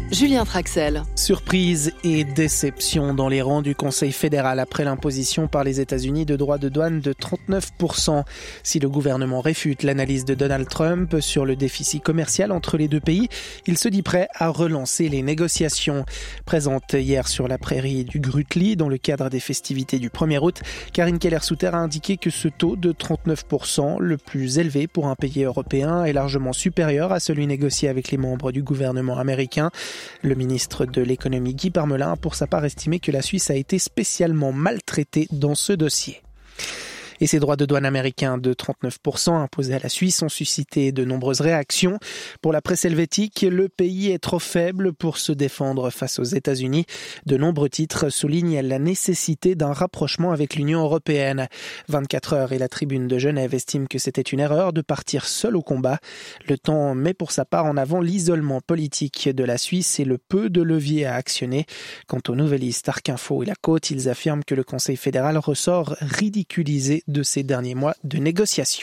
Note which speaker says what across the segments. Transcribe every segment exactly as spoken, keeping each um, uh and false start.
Speaker 1: Julien Traxel.
Speaker 2: Surprise et déception dans les rangs du Conseil fédéral après l'imposition par les États-Unis de droits de douane de trente-neuf pour cent. Si le gouvernement réfute l'analyse de Donald Trump sur le déficit commercial entre les deux pays, il se dit prêt à relancer les négociations. Présente hier sur la prairie du Grutli dans le cadre des festivités du premier août, Karine Keller-Souter a indiqué que ce taux de trente-neuf pour cent, le plus élevé pour un pays européen, est largement supérieur à celui négocié avec les membres du gouvernement américain. Le ministre de l'économie Guy Parmelin a pour sa part estimé que la Suisse a été spécialement maltraitée dans ce dossier. Et ces droits de douane américains de trente-neuf pour cent imposés à la Suisse ont suscité de nombreuses réactions. Pour la presse helvétique, le pays est trop faible pour se défendre face aux États-Unis. De nombreux titres soulignent la nécessité d'un rapprochement avec l'Union européenne. vingt-quatre heures et la Tribune de Genève estiment que c'était une erreur de partir seul au combat. Le Temps met pour sa part en avant l'isolement politique de la Suisse et le peu de leviers à actionner. Quant aux nouvellistes Arc-Info et La Côte, ils affirment que le Conseil fédéral ressort ridiculisé de ces derniers mois de négociations.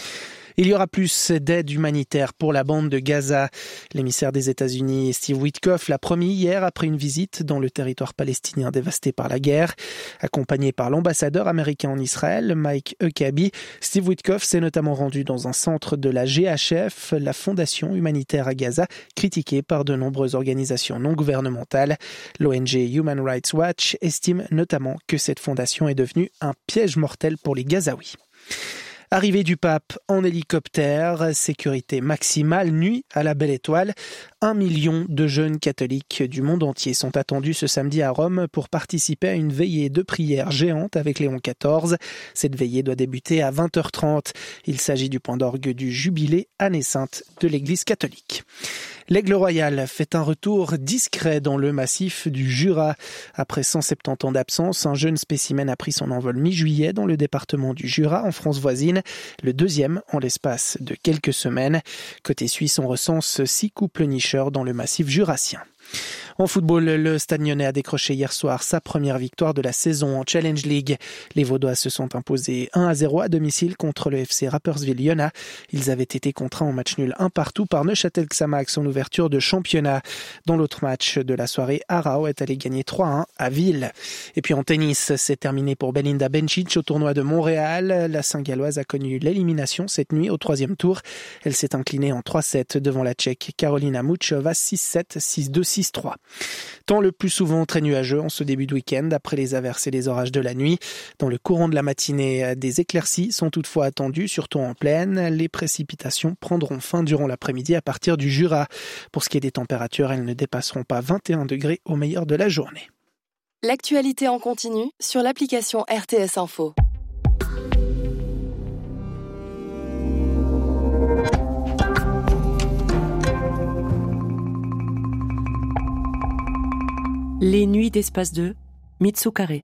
Speaker 2: Il y aura plus d'aide humanitaire pour la bande de Gaza. L'émissaire des États-Unis, Steve Witkoff, l'a promis hier après une visite dans le territoire palestinien dévasté par la guerre. Accompagné par l'ambassadeur américain en Israël, Mike Huckabee, Steve Witkoff s'est notamment rendu dans un centre de la G H F, la fondation humanitaire à Gaza, critiquée par de nombreuses organisations non gouvernementales. L'O N G Human Rights Watch estime notamment que cette fondation est devenue un piège mortel pour les Gazaouis. Arrivée du pape en hélicoptère, sécurité maximale, nuit à la Belle Étoile. Un million de jeunes catholiques du monde entier sont attendus ce samedi à Rome pour participer à une veillée de prière géante avec Léon quatorze. Cette veillée doit débuter à vingt heures trente. Il s'agit du point d'orgue du jubilé année sainte de l'Église catholique. L'Aigle royal fait un retour discret dans le massif du Jura. Après cent soixante-dix ans d'absence, un jeune spécimen a pris son envol mi-juillet dans le département du Jura, en France voisine. Le deuxième en l'espace de quelques semaines. Côté suisse, on recense six couples nicheurs dans le massif jurassien. En football, le Stade Lyonnais a décroché hier soir sa première victoire de la saison en Challenge League. Les Vaudois se sont imposés un à zéro à domicile contre le F C Rapperswil-Jona. Ils avaient été contraints en match nul un partout par Neuchâtel-Xamax en ouverture de championnat. Dans l'autre match de la soirée, Arao est allé gagner trois à un à Ville. Et puis en tennis, c'est terminé pour Belinda Bencic au tournoi de Montréal. La Saint-Galloise a connu l'élimination cette nuit au troisième tour. Elle s'est inclinée en trois sept devant la Tchèque Karolina Muchova six sept, six deux, six trois. Temps le plus souvent très nuageux en ce début de week-end après les averses et les orages de la nuit. Dans le courant de la matinée, des éclaircies sont toutefois attendues, surtout en plaine. Les précipitations prendront fin durant l'après-midi à partir du Jura. Pour ce qui est des températures, elles ne dépasseront pas vingt et un degrés au meilleur de la journée.
Speaker 1: L'actualité en continu sur l'application R T S Info.
Speaker 3: Les nuits d'Espace deux, Mitsu Carré.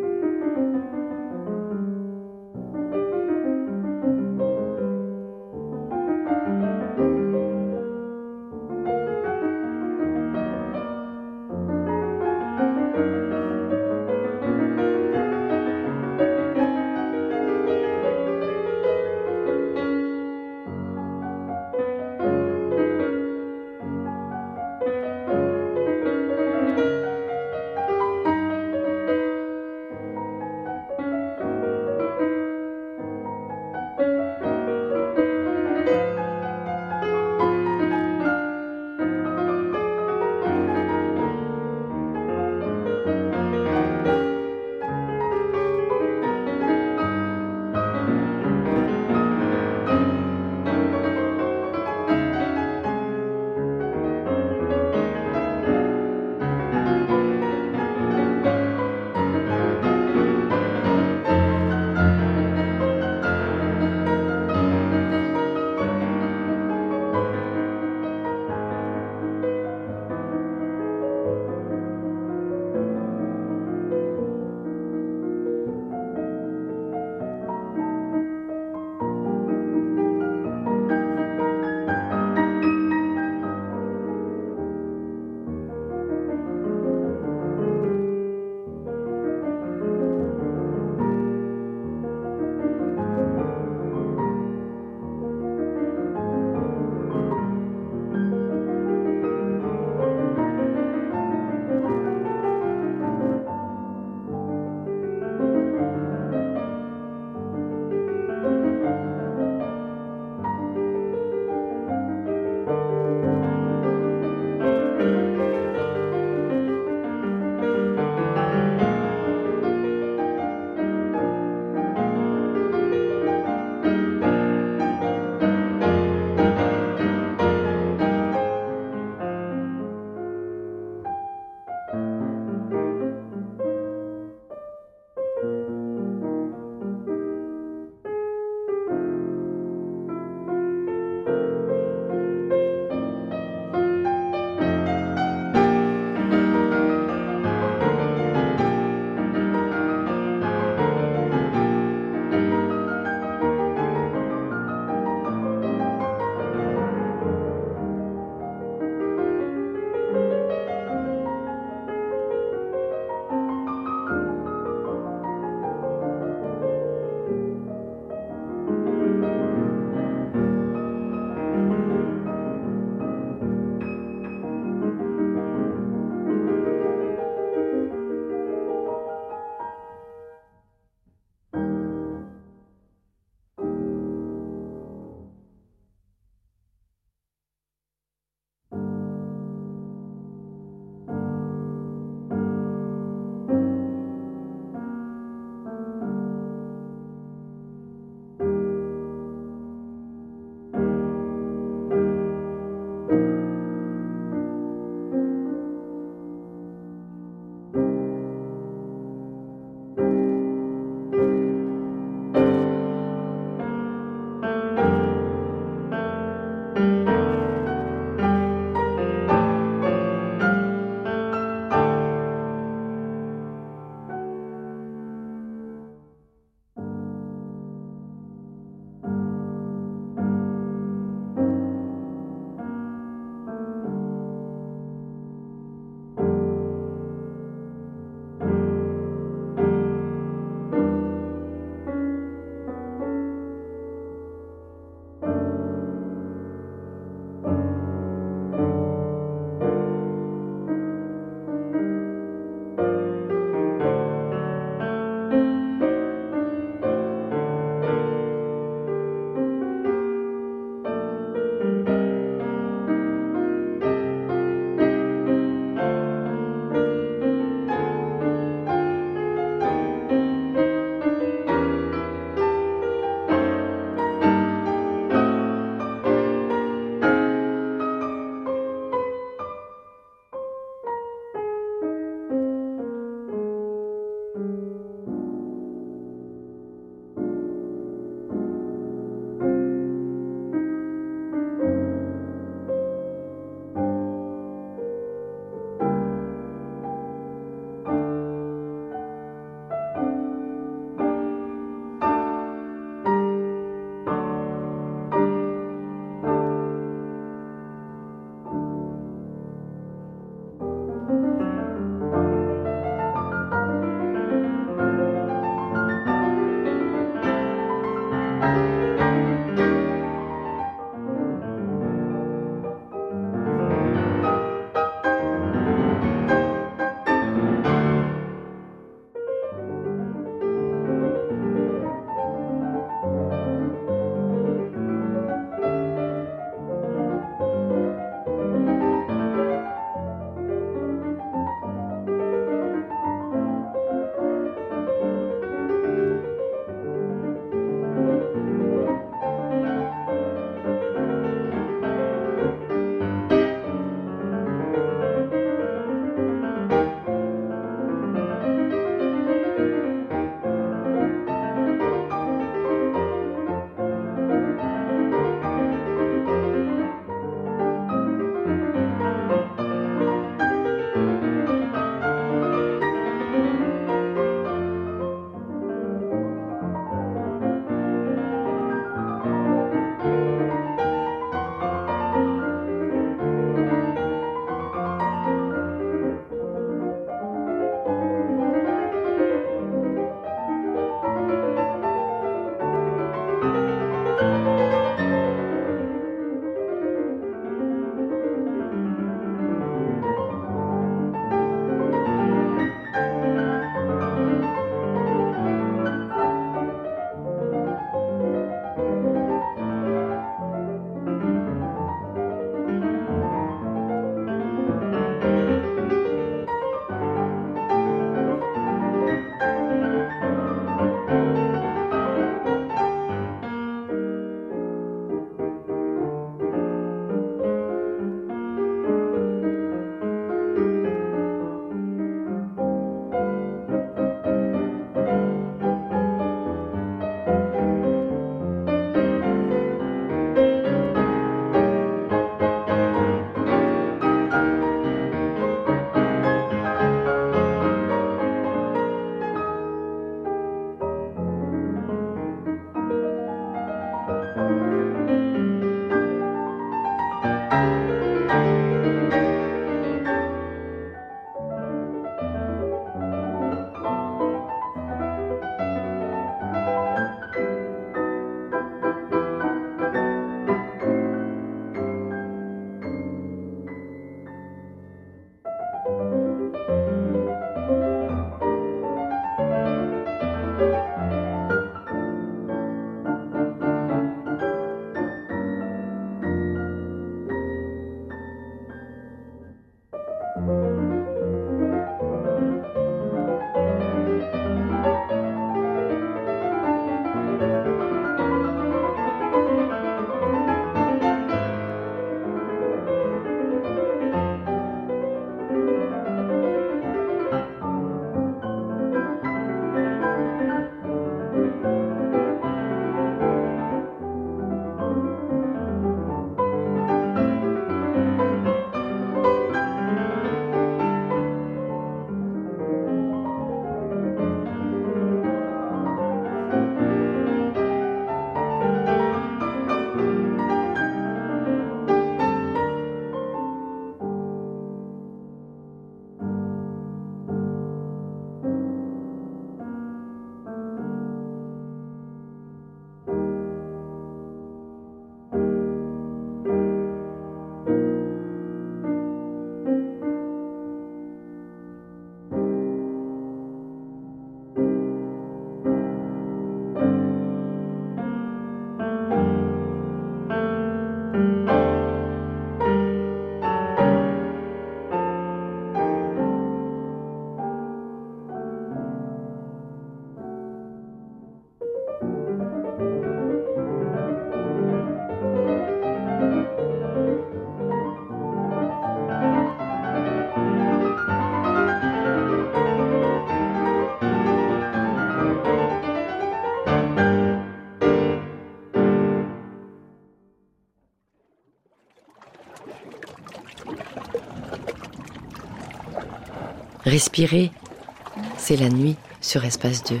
Speaker 4: Respirer, c'est la nuit sur Espace deux.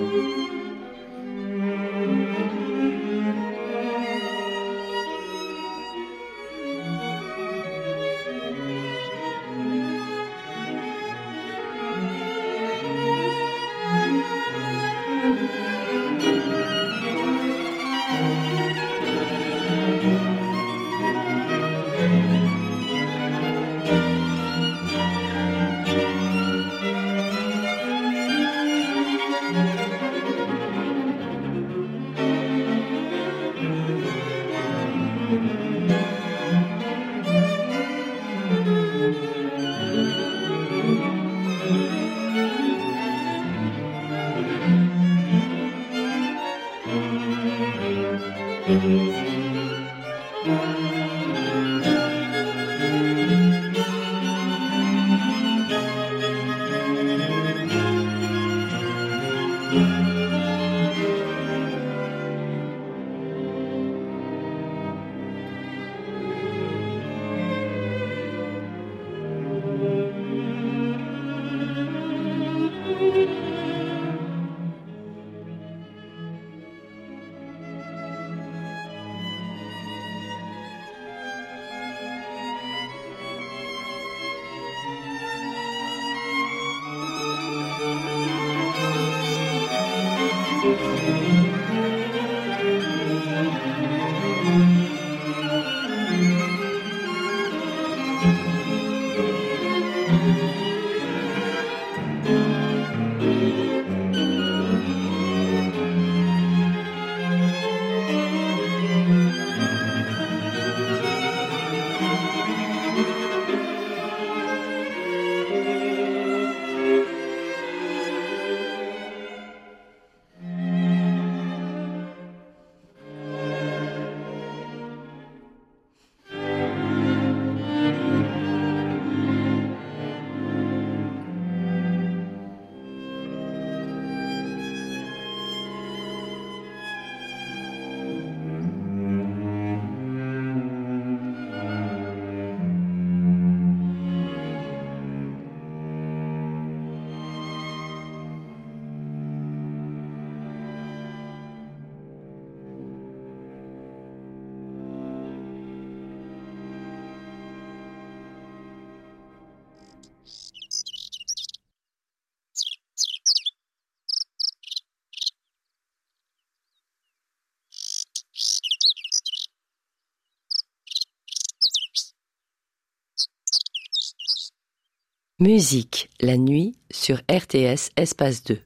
Speaker 4: Musique, la nuit, sur R T S Espace deux.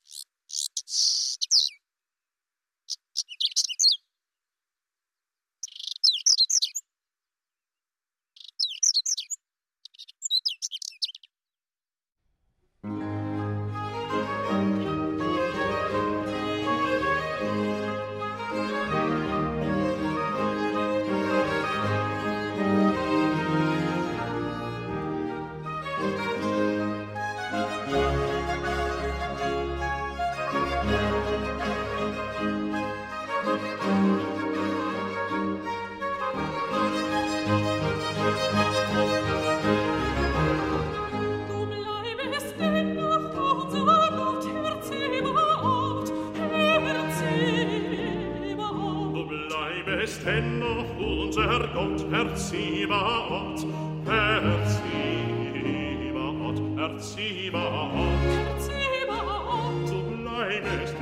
Speaker 5: Dennoch unser Gott, Herr Zebaoth, Herr Zebaoth, Herr Zebaoth, Herr Zebaoth, du bleibest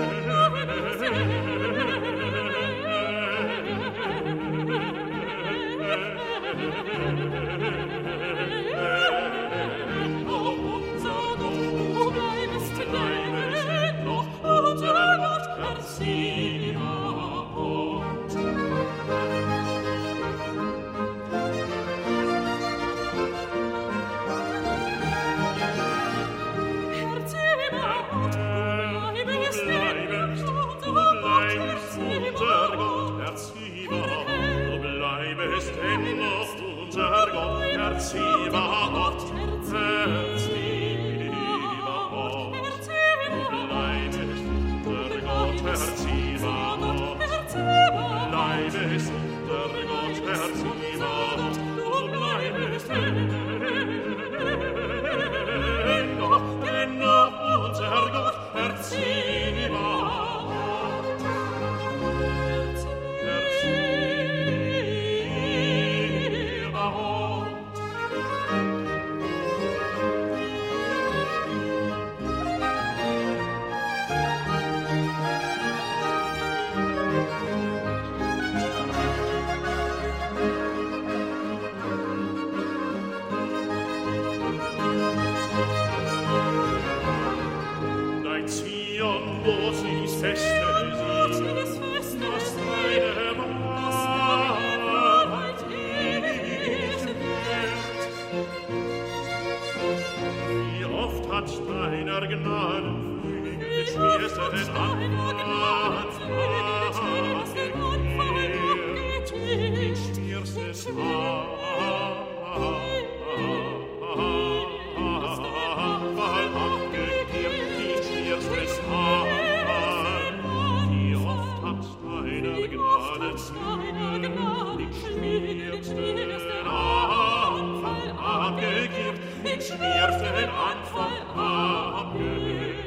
Speaker 5: Zebaoth, Herr Zebaoth, bleibest der Gott, Herr Zebaoth, bleibest der Gott, Herr Zebaoth, du bleibest dennoch, dennoch unser Gott, Herr Zebaoth. wo sie es feste sie, dass deine Wahrheit ewig währt. Wie oft hat deiner Gnadenflügel den schwersten Anfang abgekehrt, den schwersten Anfall abgekehrt, den schwersten Anfall. Wie oft hat deiner Gnadenflügel den schwersten Anfall abgekehrt, den schwersten Anfall abgekehrt.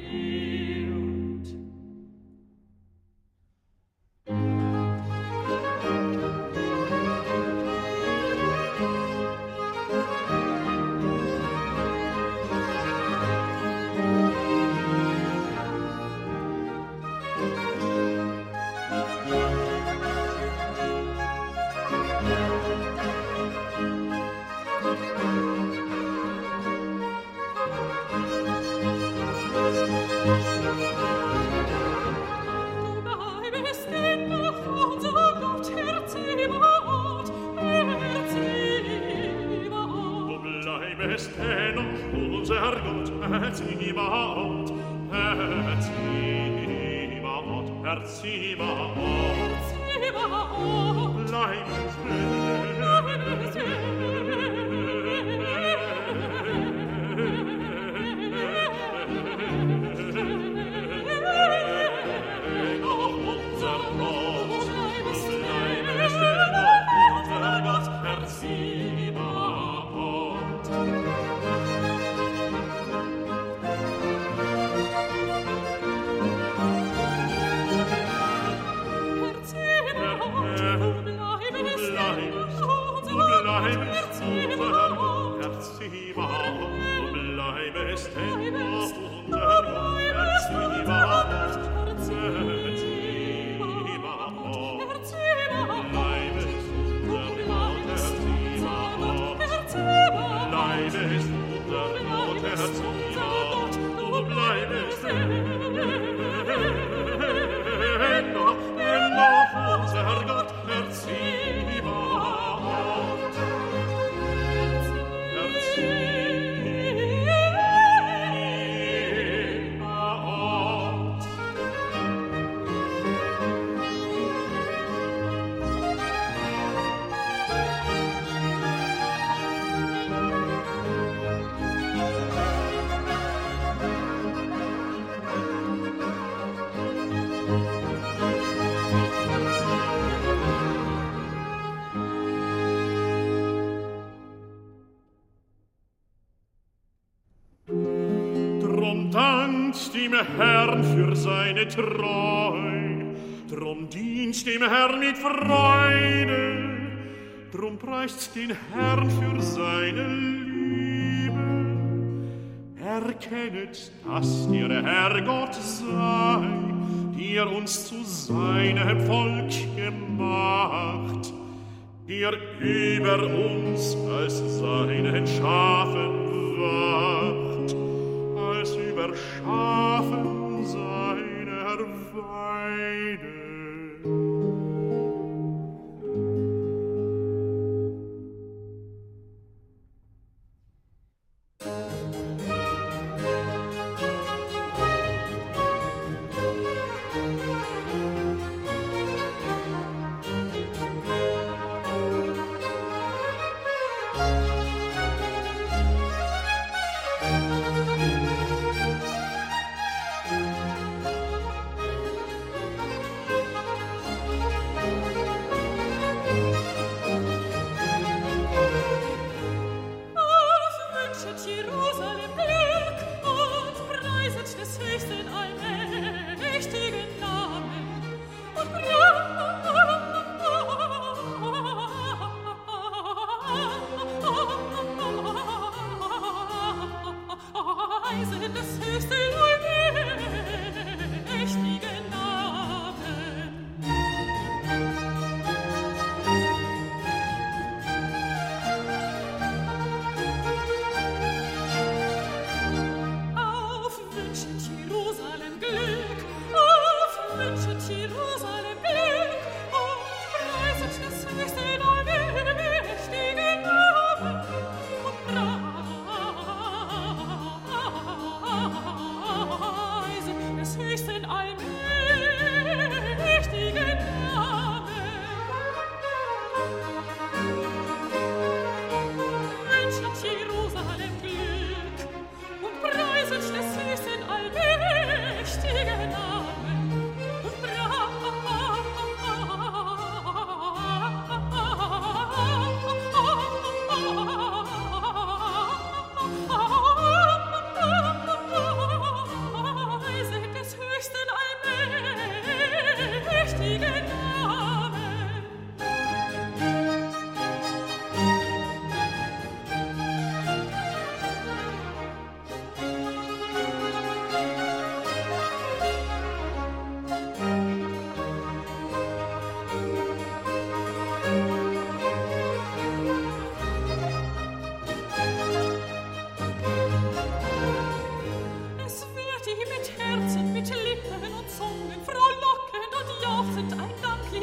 Speaker 5: Dem Herrn für seine Treu, drum dient dem Herrn mit Freude, drum preist den Herrn für seine Liebe. Erkennet, dass der Herr Gott sei, der uns zu seinem Volk gemacht, der über uns als seinen Schafen wacht, als über Schafen seiner Weide.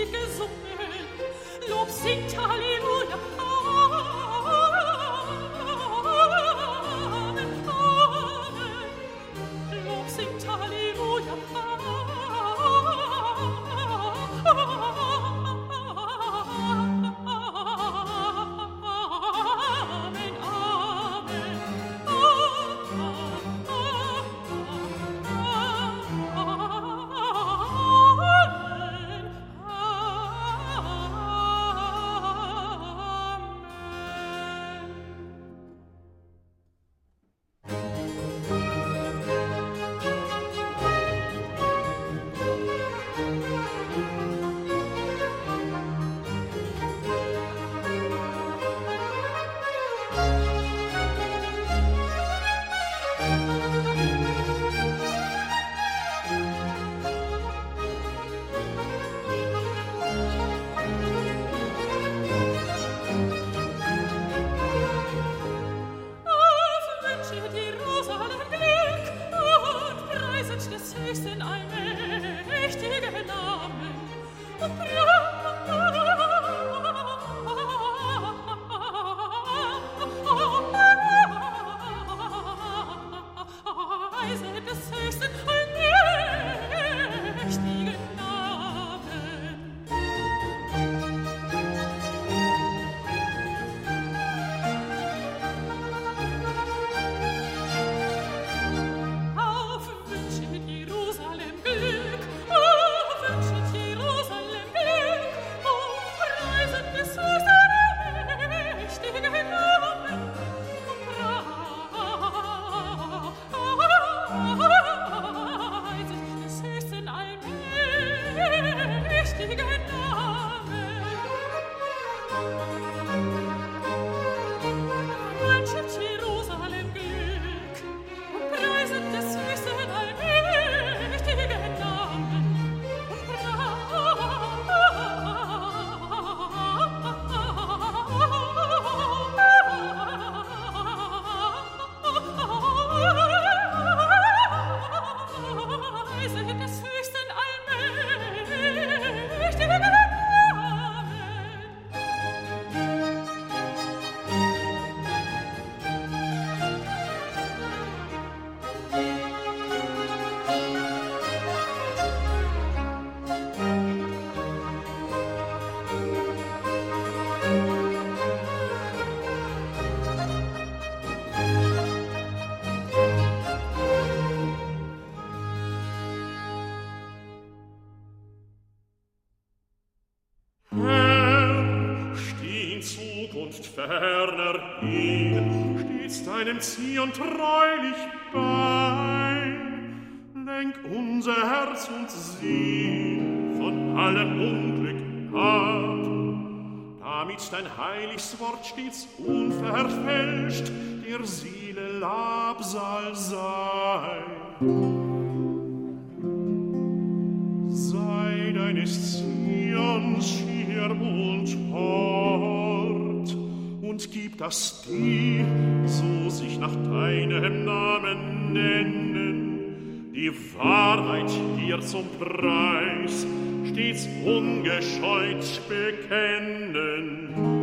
Speaker 5: ferner hin, stets deinem Zion treulich bei. Lenk unser Herz und Sinn von allem Unglück ab, damit dein heiliges Wort stets unverfälscht der Seele Labsal sei. Sei deines Zions Schirm und Hort und gib, dass die, so sich nach deinem Namen nennen, die Wahrheit dir zum Preis stets ungescheut bekennen.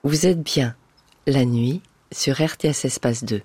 Speaker 4: Vous êtes bien la nuit sur R T S Espace deux.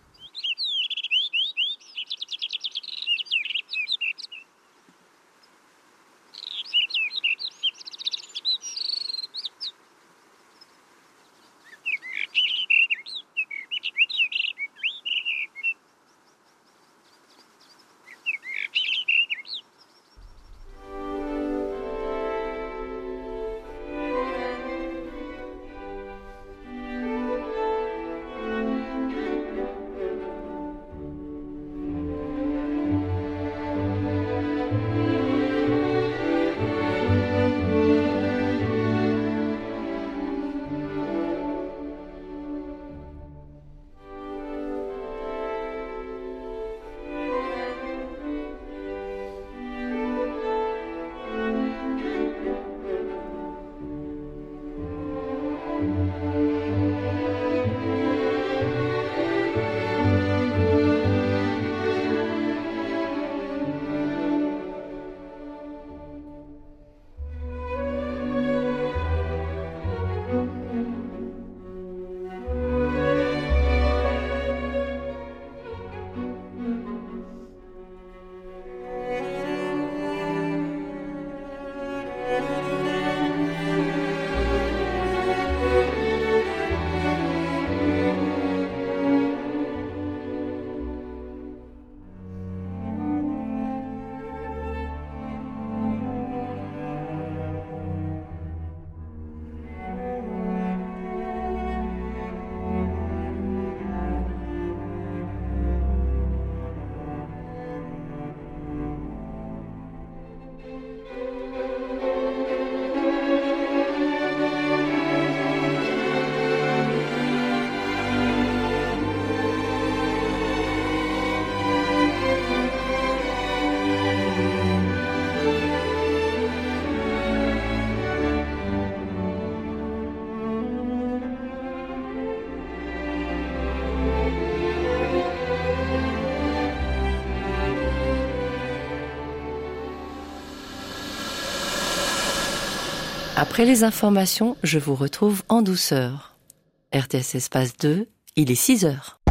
Speaker 4: Après les informations, je vous retrouve en douceur. R T S Espace deux, il est six heures.